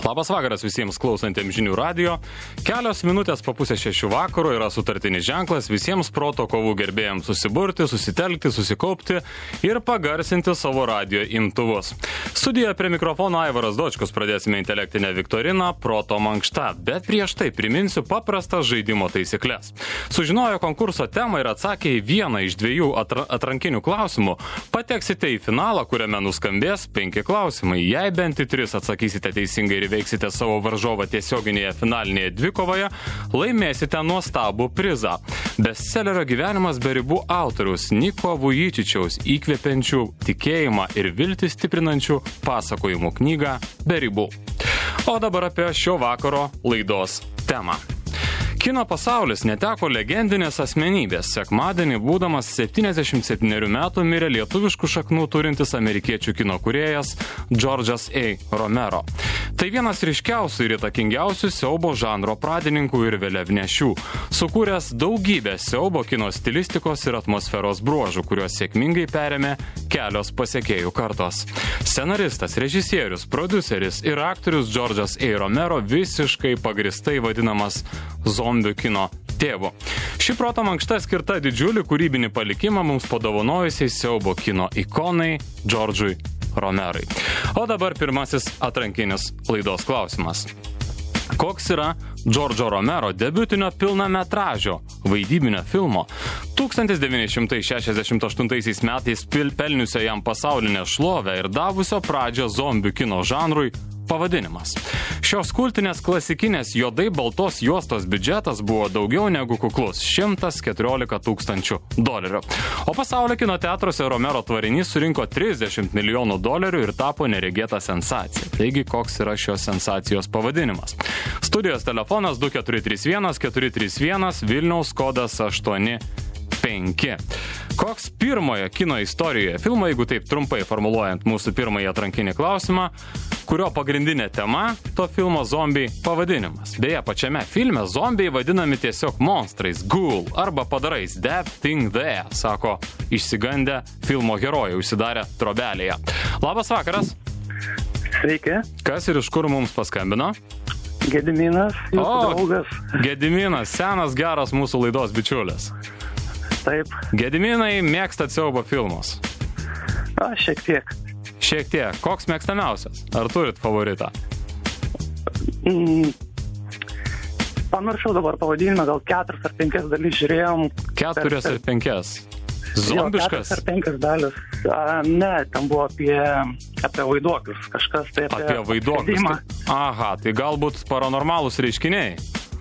Labas vakaras visiems klausantiems žinių radijo. Kelios minutės po 5:30 vakaro yra sutartinis ženklas visiems proto kovų gerbėjams susiburti, susitelkti, susikaupti ir pagarsinti savo radijo imtuvus. Studijoje prie mikrofono Aivaras Dočkus, pradėsime intelektinę viktoriną Proto mankšta, bet prieš tai priminsiu paprastas žaidimo taisyklės. Sužinojo konkurso temą ir atsakė į vieną iš dviejų atrankinių klausimų, pateksite į finalą, kuriame nuskambės 5 klausimai. Jei bent į 3 atsakysite teisingai ir veiksite savo varžovą tiesioginėje finalinėje dvikovoje, laimėsite nuostabų prizą. Bestsellerio Gyvenimas be ribų autoriaus Niko Vujicičiaus įkvepiančių tikėjimą ir viltį stiprinančių pasakojimų knygą Be ribų. O dabar apie šio vakaro laidos temą. Kino pasaulis neteko legendinės asmenybės. Sekmadienį, būdamas 77 metų, mirė lietuviškų šaknų turintis amerikiečių kino kūrėjas George'as A. Romero. Tai vienas ryškiausių ir įtakingiausių siaubo žanro pradininkų ir vėliavnešių, sukūręs daugybę siaubo kino stilistikos ir atmosferos bruožų, kuriuos sėkmingai perėmė kelios pasekėjų kartos. Scenaristas, režisierius, prodiuseris ir aktorius George'as A. Romero visiškai pagristai vadinamas zombių kino tėvu. Ši proto mankšta skirta didžiulį kūrybinį palikimą mums padovanojusiai siaubo kino ikonai George'ui Romerai. O dabar pirmasis atrankinis laidos klausimas. Koks yra George'o Romero debiutinio pilnametražio vaidybinio filmo 1968 metais pelniusio jam pasaulinę šlovę ir davusio pradžią zombių kino žanrui pavadinimas? Šios kultinės klasikinės juodai baltos juostos biudžetas buvo daugiau negu kuklus – $114 tūkstančių. O pasaulio kino teatruose Romero tvarinys surinko $30 milijonų ir tapo neregėta sensacija. Taigi, koks yra šios sensacijos pavadinimas? Studijos telefonas 2431 Vilniaus kodas 85. Koks pirmojo kino istorijoje filmo, jeigu taip trumpai formuluojant mūsų pirmąjį atrankinį klausimą, kurio pagrindinė tema to filmo zombiai pavadinimas. Beje, pačiame filme zombiai vadinami tiesiog monstrais, ghoul arba padarais, that thing there, sako išsigandę filmo herojai užsidarę trobelėje. Labas vakaras. Sveiki. Kas ir iš kur mums paskambino? Gediminas, jūsų draugas. Gediminas, senas geras mūsų laidos bičiulis. Taip. Gediminai, mėgstat siaubo filmus? Šiek tiek. Šiek tiek. Koks mėgstamiausias? Ar turit favoritą? Pamiršau dabar pavadinimą, gal 4 ar 5 dalis žiūrėjom. 4 ar 5? Zombiškas? 4 ar 5 dalis. Ne, ten buvo apie vaiduoklius. Kažkas tai apie vaiduoklius. Aha, tai galbūt paranormalūs reiškiniai?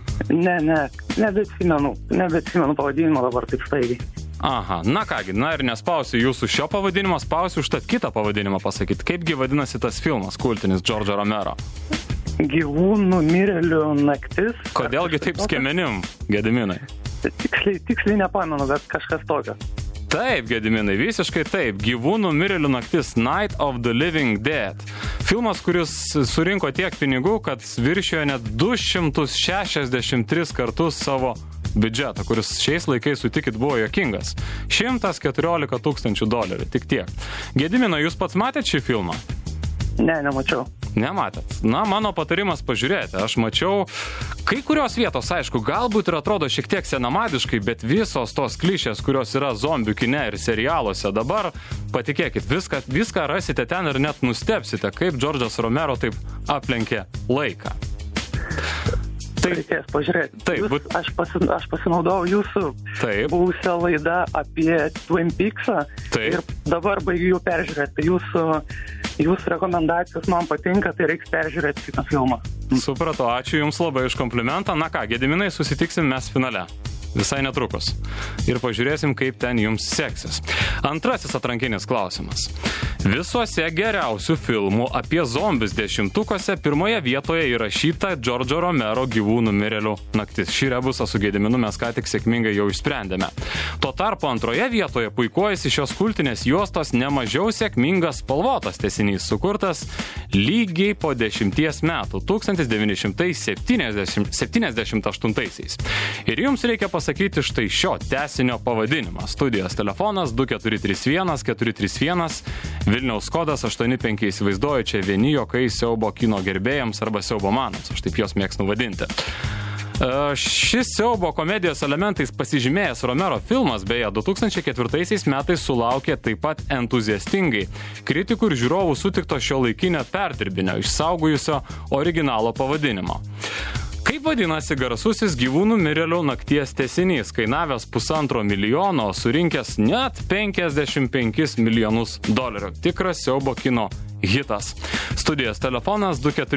Nebeatsimenu pavadinimą dabar taip staigiai. Aha, na kągi, na ir nespausiu jūsų šio pavadinimo, spausiu užtat kitą pavadinimą pasakyti. Kaipgi vadinasi tas filmas, kultinis George'o Romero? Gyvūnų mirėlių naktis. Kodėlgi taip skiemenim, Gediminai? Tiksliai nepamenu, bet kažkas tokio. Taip, Gediminai, visiškai taip. Gyvūnų mirėlių naktis, Night of the Living Dead. Filmas, kuris surinko tiek pinigų, kad viršijo net 263 kartus savo biudžetą, kuris šiais laikais, sutikit, buvo juokingas. $114 tūkstančių, tik tiek. Gediminai, jūs pats matėt šį filmą? Ne, nemačiau. Nematėt. Na, mano patarimas pažiūrėti. Aš mačiau kai kurios vietos, aišku, galbūt ir atrodo šiek tiek senamadiškai, bet visos tos klišės, kurios yra zombių kine ir serialuose dabar, patikėkit, viską rasite ten ir net nustebsite, kaip George'as Romero taip aplenkė laiką. Reikės pažiūrėti. Taip, aš pasinaudojau jūsų buvusią laidą apie Twin Peaksą ir dabar baigiu jų peržiūrėti. Jūsų rekomendacijos man patinka, tai reiks peržiūrėti šitą filmą. Supratau, ačiū Jums labai už komplimentą. Na ką, Gediminai, susitiksim mes finale. Visai netrukus. Ir pažiūrėsim, kaip ten jums seksis. Antrasis atrankinis klausimas. Visuose geriausių filmų apie zombius dešimtukuose pirmoje vietoje įrašyta George'o Romero Gyvūnų mirėlių naktis. Šį rebusą su Gediminu mes ką tik sėkmingai jau išsprendėme. Tuo tarpu antroje vietoje puikuojasi šios kultinės juostos nemažiau sėkmingas spalvotas tęsinys, sukurtas lygiai po 10 metų, 1978. Ir jums reikia pasakyti, pasakyti štai šio tęsinio pavadinimą. Studijos telefonas 2431 Vilniaus kodas 85. Įsivaizduoju, čia vieni juokai siaubo kino gerbėjams arba siaubomanams. Aš taip jos mėgstu vadinti. Šis siaubo komedijos elementais pasižymėjęs Romero filmas, beje, 2004 metais sulaukė taip pat entuziastingai kritikų ir žiūrovų sutikto šiuolaikinio perdirbinio, išsaugojusio originalo pavadinimo. Kaip vadinasi garsusis gyvūnų mirėlių nakties tęsinys, kainavęs $1,5 milijono, surinkęs net $55 milijonus. Tikras siaubo kino hitas. Studijos telefonas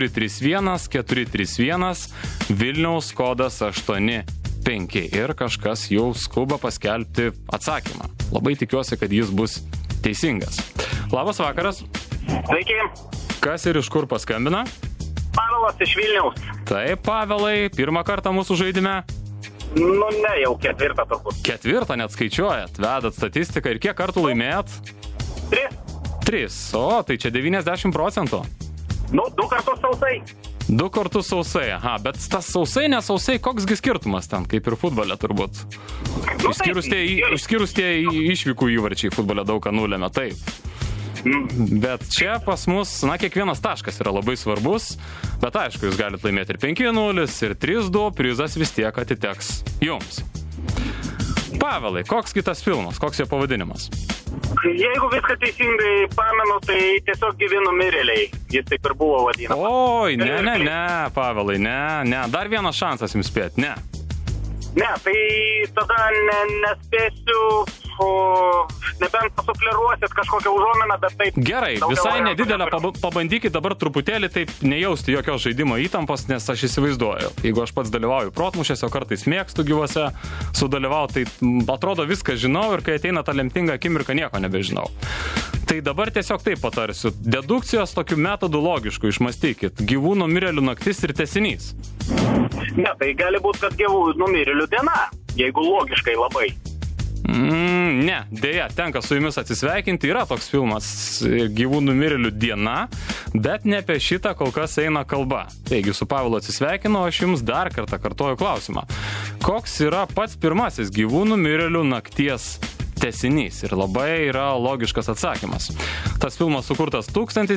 2431 Vilniaus kodas 85 ir kažkas jau skuba paskelbti atsakymą. Labai tikiuosi, kad jis bus teisingas. Labas vakaras. Sveiki. Kas ir iš kur paskambina? Pavelas iš Vilniaus. Taip, Pavelai, pirmą kartą mūsų žaidime? Nu, ne, jau ketvirtą turbūt. Ketvirtą net skaičiuojat, vedat statistiką ir kiek kartų laimėjat? 3. O, tai čia 90%. Nu, 2 kartus sausai. 2 kartus sausai, aha, bet tas sausai, nesausai, koksgi skirtumas ten, kaip ir futbole turbūt. Nu, Išskyrus tie išvykų įvarčiai futbole daug ką nulėmė, taip. Bet čia pas mus, kiekvienas taškas yra labai svarbus, bet aišku, jūs galite laimėti ir 5-0, ir 3-2, prizas vis tiek atiteks jums. Pavelai, koks kitas filmas, koks jo pavadinimas? Jeigu viską teisingai pamenu, tai tiesiog gyvūnų mirėliai, jis taip ir buvo vadinamas. Oi, ne, Pavelai, ne, dar vienas šansas jums spėti, ne. Ne, tai tada nespėsiu, nebent pasufleruosit kažkokią užuominą, bet taip... Gerai, visai nedidelę pabandykit dabar truputėlį taip nejausti jokios žaidimo įtampos, nes aš įsivaizduoju. Jeigu aš pats dalyvauju protmušėse, o kartais mėgstu gyvuose sudalyvauti, tai atrodo viską žinau ir kai ateina ta lemtinga akimirka, nieko nebežinau. Tai dabar tiesiog taip patarsiu. Dedukcijos tokių metodų logiškų išmastykit. Gyvūnų mirėlių naktis ir tęsinys. Ne, tai gali būti, kad gyvūnų mirėlių diena, jeigu logiškai labai. Ne, dėja, tenka su jumis atsisveikinti. Yra toks filmas Gyvūnų mirėlių diena, bet ne apie šitą kol kas eina kalba. Taigi su Pavelu atsisveikinu, aš jums dar kartą kartoju klausimą. Koks yra pats pirmasis Gyvūnų mirėlių nakties tęsinys? Ir labai yra logiškas atsakymas. Tas filmas sukurtas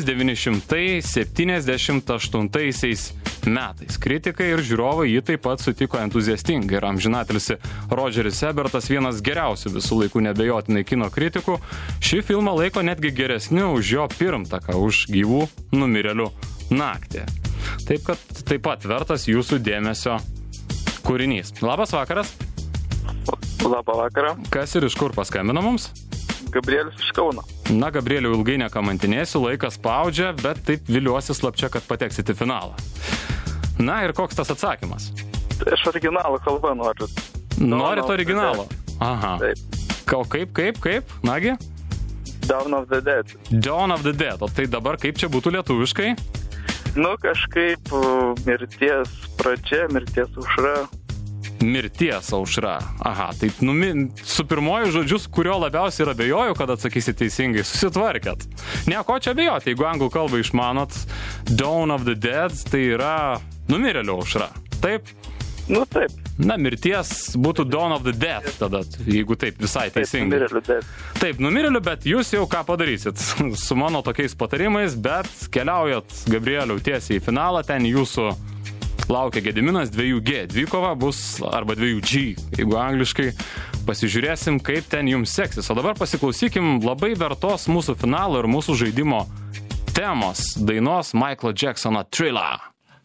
1978 metais. Kritikai ir žiūrovai jį taip pat sutiko entuziastingai ir amžinatilsi Rodžeris Ebertas, vienas geriausių visų laikų nebejotinai kino kritikų, šį filmą laiko netgi geresniu už jo pirmtaką, už Gyvų numirėlių naktį. Taip kad taip pat vertas jūsų dėmesio kūrinys. Labas vakaras. Labą vakarą. Kas ir iš kur paskambino mums? Gabrielius iš Kauno. Na, Gabrieliu, ilgai nekamantinėsiu, laikas spaudžia, bet taip viliuosi slapčia, kad pateksit į finalą. Na ir koks tas atsakymas? Tai aš originalų kalbą noriu. Norit originalo? Aha. Taip. Kaip? Nagi? Dawn of the Dead. Dawn of the Dead. O tai dabar kaip čia būtų lietuviškai? Nu, kažkaip mirties pradžia, mirties aušra. Mirties aušra. Aha, tai su pirmoju žodžius, kurio labiausiai ir abejoju, kad atsakysit teisingai, susitvarkėt. Ne, ko čia abejoti, jeigu anglų kalbą išmanot, Dawn of the Dead, tai yra numirėlių aušra. Taip? Nu, taip. Na, mirties būtų Dawn of the Dead, tada, jeigu taip visai teisingai. Taip, numirėlių Dead. Taip, numirėlių, bet jūs jau ką padarysit su mano tokiais patarimais, bet keliaujat, Gabrieliau, tiesiai į finalą, ten jūsų laukia Gediminas, 2G dvikova bus, arba 2G, jeigu angliškai. Pasižiūrėsim, kaip ten jums seksis. O dabar pasiklausykim labai vertos mūsų finalo ir mūsų žaidimo temos dainos Michaelo Jacksono Thriller.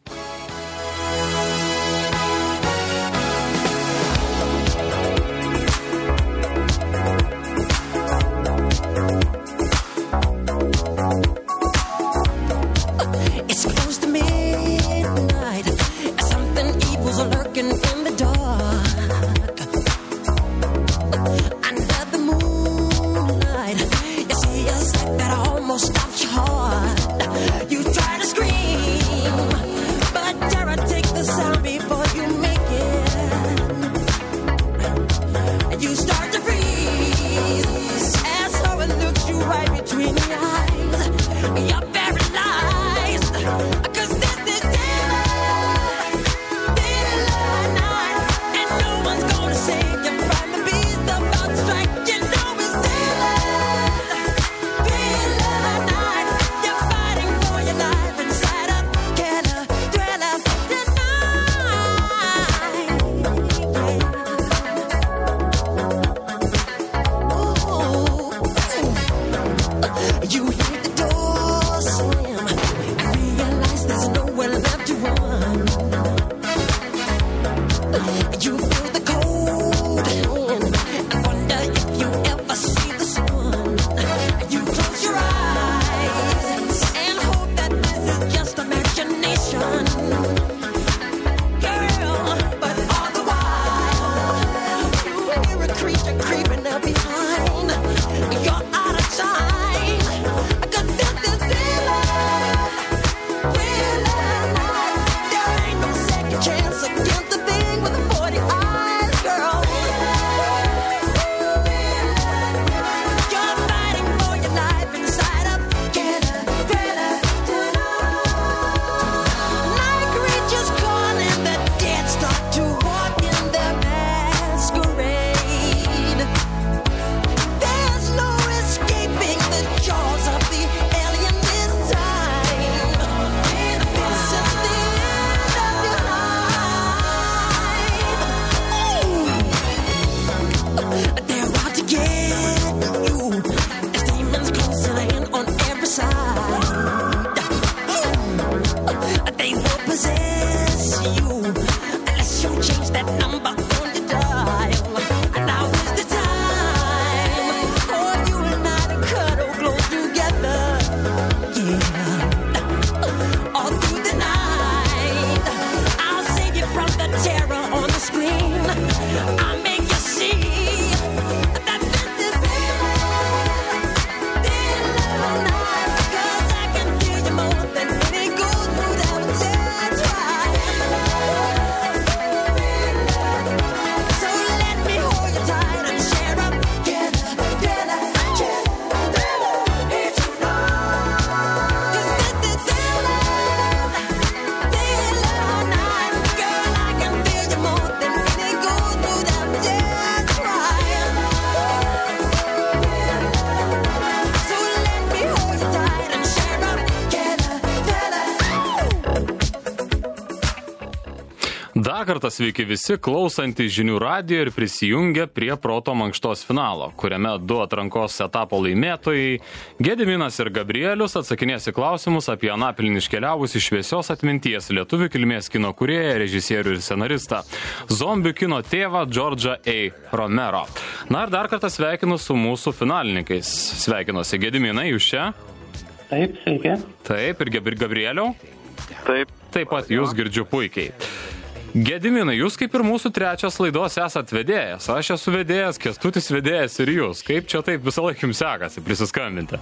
Lurking in the dark under the moonlight, it feels like that almost stops your heart. You try to scream, Dar kartą sveiki visi klausantys žinių radijo ir prisijungę prie proto mankštos finalo, kuriame 2 atrankos etapo laimėtojai Gediminas ir Gabrielius atsakinės į klausimus apie anapilnį iškeliavusį šviesios atminties lietuvių kilmės kino kūrėją, režisierių ir scenaristą, zombių kino tėvą George'ą A. Romero. Na ir dar kartą sveikinu su mūsų finalininkais. Sveikinuosi Gediminai, jūs čia? Taip, sveiki. Taip, ir Gabrieliau? Taip. Taip pat jūs girdžiu puikiai. Gediminai, jūs kaip ir mūsų trečias laidos esat vedėjas. Aš esu vedėjas, Kęstutis vedėjas ir jūs. Kaip čia taip visą laiką jums sekasi prisiskambinti?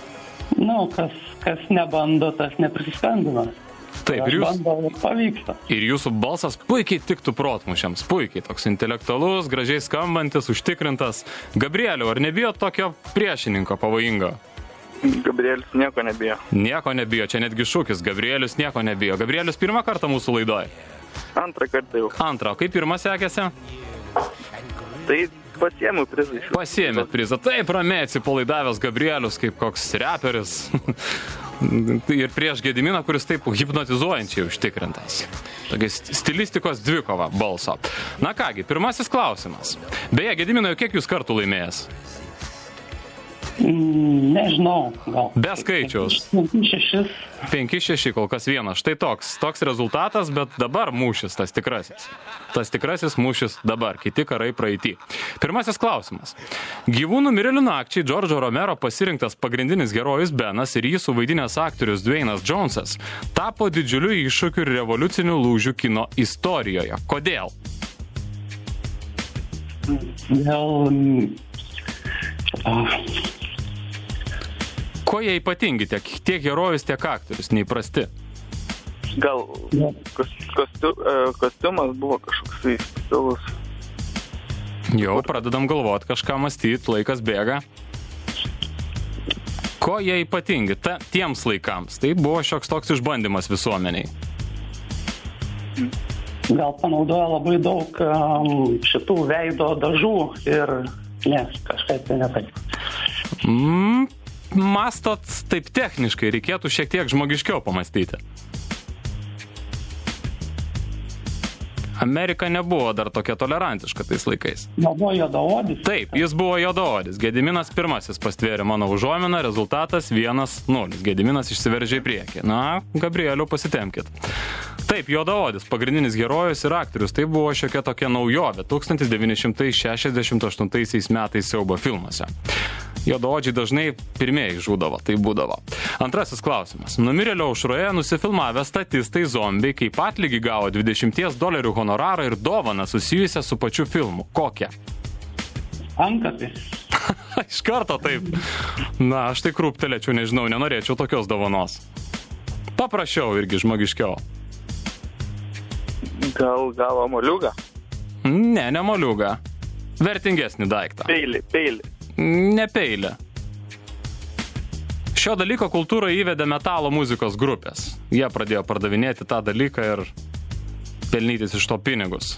Kas nebando, tas neprisiskambino. Taip, ir jūs... Bando, pavyksta. Ir jūsų balsas puikiai tiktų protmušiams. Puikiai, toks intelektualus, gražiai skambantis, užtikrintas. Gabrieliau, ar nebijot tokio priešininko pavojingo? Gabrielis nieko nebijo. Nieko nebijo, čia netgi šūkis. Gabrielius nieko nebijo. Gabrielius pirmą kartą mūsų laidoje? Antrą kartą jau. Antrą, o kaip pirmas sekėsi? Tai pasiėmiau prizą. Pasiėmėt prizą. Taip, ramiai atsipalaidavęs Gabrielius, kaip koks reperis. Ir prieš Gediminą, kuris taip hipnotizuojančiai užtikrintas. Tokia stilistikos dvikova balso. Na kągi, pirmasis klausimas. Beje, Gediminai, kiek jūs kartų laimėjęs? Nežinau, gal. Be skaičiaus. 5-6. 5-6, kol kas vienas. Štai toks rezultatas, bet dabar mūšis, tas tikrasis. Tas tikrasis mūšis dabar, kiti karai praeity. Pirmasis klausimas. Gyvūnų mirėlių nakčiai George'o Romero pasirinktas pagrindinis herojus Benas ir jį suvaidinęs aktorius Dwaynas Jonesas tapo didžiuliu iššūkiu ir revoliuciniu lūžiu kino istorijoje. Kodėl? Kuo jie ypatingi, tiek herojus, tiek aktorius, neįprasti? Gal kostiumas buvo kažkoks specialus. Jau, pradedam galvoti, kažką mąstyti, laikas bėga. Kuo jie ypatingi tiems laikams? Tai buvo šioks toks išbandymas visuomeniai. Gal panaudoja labai daug šitų veido dažų ir kažkaip tai netaip. Mastot taip techniškai, reikėtų šiek tiek žmogiškiau pamastyti. Amerika nebuvo dar tokia tolerantiška tais laikais. Buvo juodaodis? Taip, jis buvo juodaodis. Gediminas pirmasis pastvėrė mano užuominą, rezultatas 1-0. Gediminas išsiveržė į priekį. Na, Gabrieliau, pasitemkit. Taip, juodaodis, pagrindinis herojus ir aktorius. Tai buvo šiokia tokia naujovė 1968 metais siaubo filmuose. Juodaodžiai dažnai pirmieji žūdavo, tai būdavo. Antrasis klausimas. Numirėlio aušroje nusifilmavę statistai zombiai kaip atlygį gavo $20 honorarą ir dovaną susijusią su pačiu filmu. Kokią? Antkapį. Iš karto taip. Na, aš tai krūptelėčiau, nežinau, nenorėčiau tokios dovanos. Paprašiau irgi žmogiškiau. Gal gavo moliūgą? Ne moliūgą. Vertingesnį daiktą. Peilį. Ne peilį. Šio dalyko kultūrą įvedė metalo muzikos grupės. Jie pradėjo pardavinėti tą dalyką ir pelnytis iš to pinigus.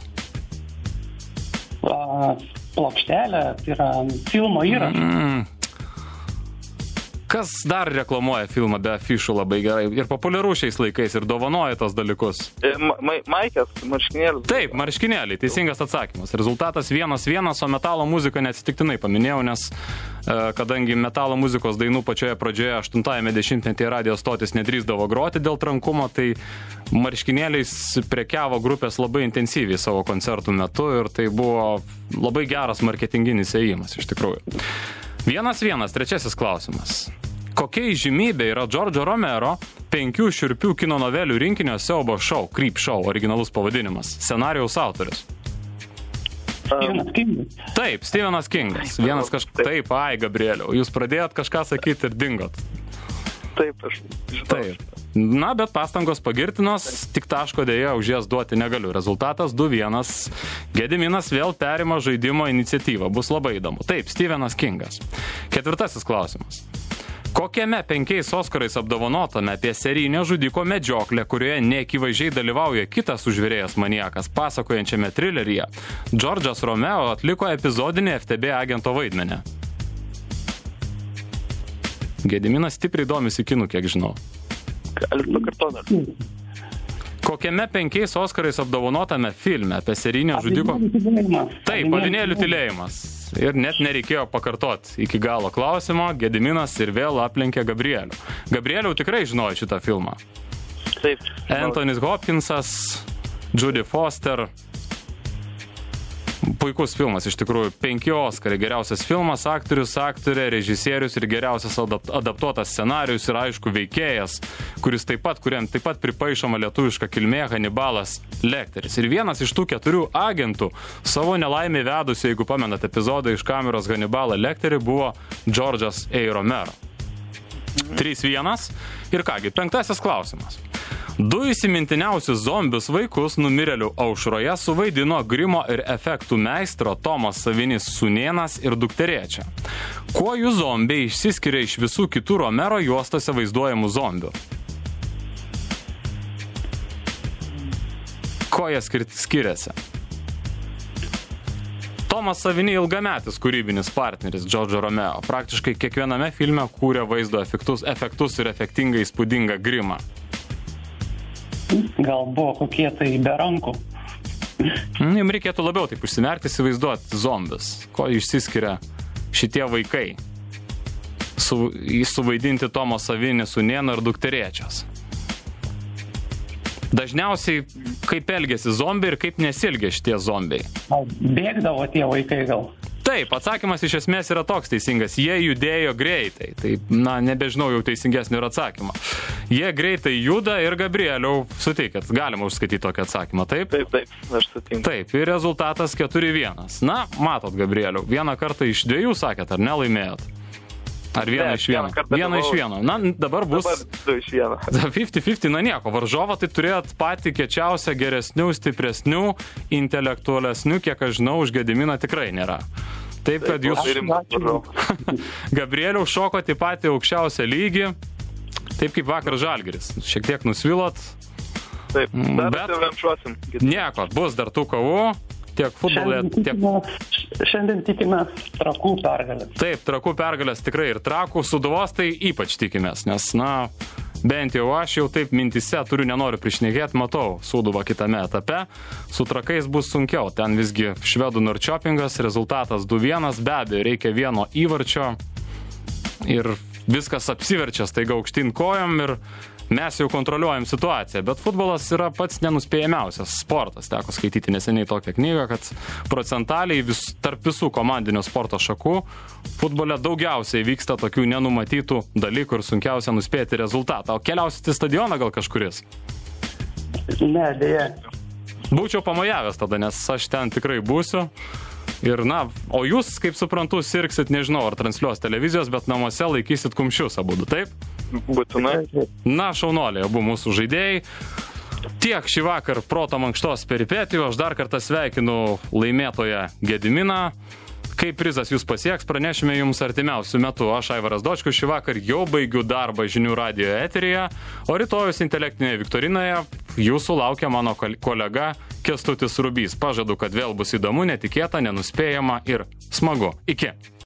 Plokštelė, tai yra filmo įrašas. Kas dar reklamuoja filmą be afišų labai gerai ir populiaru šiais laikais ir dovanoja tos dalykus? Maikės, marškinėliai. Taip, marškinėliai, teisingas atsakymas. Rezultatas 1-1, o metalo muziką neatsitiktinai paminėjau, nes kadangi metalo muzikos dainų pačioje pradžioje 80-ame dešimtmetyje radijos stotis nedrįsdavo groti dėl trankumo, tai marškinėliais prekiavo grupės labai intensyviai savo koncertų metu ir tai buvo labai geras marketinginis ėjimas iš tikrųjų. 1-1, trečiasis klausimas. Kokia įžymybė yra George'o Romero 5 šiurpių kino novelių rinkinio siaubo šou, Creep Show, originalus pavadinimas, scenarijaus autorius? Stevenas Kingas. Taip, Stevenas Kingas. Taip, Gabrieliau, jūs pradėjot kažką sakyti ir dingot. Taip, aš žinau. Taip. Na, bet pastangos pagirtinos, tik taško dėja už jas duoti negaliu. Rezultatas 2-1. Gediminas vėl perima žaidimo iniciatyvą. Bus labai įdomu. Taip, Stevenas Kingas. Ketvirtasis klausimas. Kokiame 5 Oskarais apdovanotame apie serijinio žudiko medžioklę, kurioje neakivaizdžiai dalyvauja kitas užvirėjęs maniakas, pasakojančiame trileryje, George'as Romero atliko epizodinį FTB agento vaidmenį? Gediminas stipriai domisi kinų, kiek žinau. Galit pakartoti. Kokiame 5 Oskarais apdovanotame filme apie serijinio žudiko... Taip, Avinėlių tylėjimas. Ir net nereikėjo pakartoti iki galo klausimo, Gediminas ir vėl aplenkė Gabrielių. Gabrielių tikrai žinojo šitą filmą. Taip. Anthony Hopkinsas, Judy Foster. Puikus filmas, iš tikrųjų. 5 Oskarai. Geriausias filmas, aktorius, aktorė, režisierius ir geriausias adaptuotas scenarijus ir aišku veikėjas, kuriam taip pat pripaišoma lietuviška kilmė, Hannibalas Lecteris. Ir vienas iš tų 4 agentų savo nelaimę vedusi, jeigu pamenat epizodą iš kameros Hannibalą Lecterį, buvo George'as A. Romero. 3-1. Ir kągi, 5 klausimas. 2 įsimintiniausius zombius vaikus numirėlių aušroje suvaidino grimo ir efektų meistro Tomas Savinis sūnėnas ir dukterėčia. Kuo jų zombiai išsiskiria iš visų kitų Romero juostose vaizduojamų zombių? Kuo jie skiriasi? Tomas Savini ilgametis kūrybinis partneris George'o Romero. Praktiškai kiekviename filme kūrė vaizdo efektus ir efektingą įspūdingą grimą. Gal buvo kokie tai be rankų. Jums reikėtų labiau taip užsimerkti, įsivaizduoti zombius. Ko išsiskiria šitie vaikai? Suvaidinti Tomo Savinį sūnėną ir dukterėčias. Dažniausiai kaip elgėsi zombiai ir kaip nesielgė šitie zombiai. Bėgdavo tie vaikai gal? Taip, atsakymas iš esmės yra toks teisingas. Jie judėjo greitai. Tai, nebežinau jau teisingesnio ir atsakymą. Jie greitai juda ir Gabrieliau, sutikit, galima užskaityti tokį atsakymą, taip? Taip, aš sutinku. Taip, ir rezultatas 4-1. Matot, Gabrieliau, vieną kartą iš 2 sakėt, ar nelaimėjot? Ar vieną iš vieno? Vieną iš vieno. Dabar bus 2 iš 1. 50-50, nieko. Varžovą tai turėt patį kiečiausią, geresnių, stipresnių, intelektualesnių, kiek aš žinau, už Gediminą tikrai nėra. Taip, kad jūs... Gabrieliau šokot į patį aukščiausią lygį, taip kaip vakar Žalgiris. Šiek tiek nusvilot. Taip, bet remšuosim. Nieko, bus dar tų kovų. Tiek futbolė, Šiandien tikimės Trakų pergalės. Taip, Trakų pergalės tikrai ir Trakų, Sūduvos tai ypač tikimės, nes, bent jau aš jau taip mintise nenoriu prišnekėti, matau Sūduvą kitame etape. Su Trakais bus sunkiau, ten visgi švedų Norčiopingas, rezultatas 2-1, be abejo, reikia vieno įvarčio ir viskas apsiverčia staiga aukštyn kojom ir mes jau kontroliuojam situaciją, bet futbolas yra pats nenuspėjamiausias sportas. Teko skaityti neseniai tokią knygą, kad procentaliai tarp visų komandinio sporto šakų futbole daugiausiai vyksta tokių nenumatytų dalykų ir sunkiausia nuspėti rezultatą. O keliausit į stadioną gal kažkuris? Ne, dėja. Būčiau pamojavęs tada, nes aš ten tikrai būsiu. Ir o jūs, kaip suprantu, sirgsit, nežinau, ar transliuos televizijos, bet namuose laikysit kumščius abudu, taip? Būtinai. Šaunuoliai, abu mūsų žaidėjai. Tiek šį vakar proto mankštos peripetijų, aš dar kartą sveikinu laimėtoją Gediminą. Kaip prizas jūs pasieks, pranešime jums artimiausių metų. Aš, Aivaras Dočkus, šį vakar jau baigiu darbą žinių radijo eteryje, o rytojus intelektinėje viktorinoje jūsų laukia mano kolega Kęstutis Rubys. Pažadu, kad vėl bus įdomu, netikėta, nenuspėjama ir smagu. Iki.